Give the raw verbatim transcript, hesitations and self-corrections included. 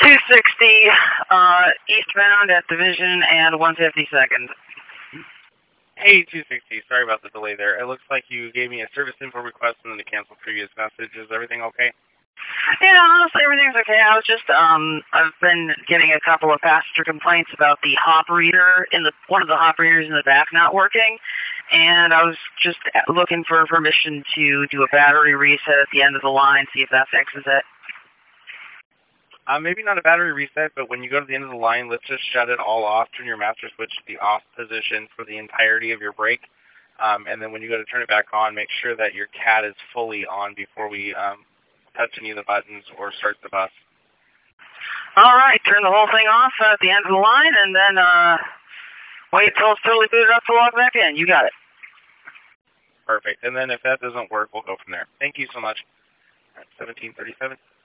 two sixty, uh, eastbound at Division and one fifty-second. Hey, two sixty, sorry about the delay there. It looks like you gave me a service info request and then to cancel previous message. Is everything okay? Yeah, honestly, everything's okay. I was just, um, I've been getting a couple of passenger complaints about the hop reader in the, one of the hop readers in the back not working, and I was just looking for permission to do a battery reset at the end of the line, see if that fixes it. Uh, maybe not a battery reset, but when you go to the end of the line, let's just shut it all off, turn your master switch to the off position for the entirety of your brake, um, and then when you go to turn it back on, make sure that your C A T is fully on before we, um, touch any of the buttons or start the bus. All right, turn the whole thing off at the end of the line, and then uh, wait till it's totally booted up to log back in. You got it. Perfect. And then if that doesn't work, we'll go from there. Thank you so much. seventeen thirty-seven.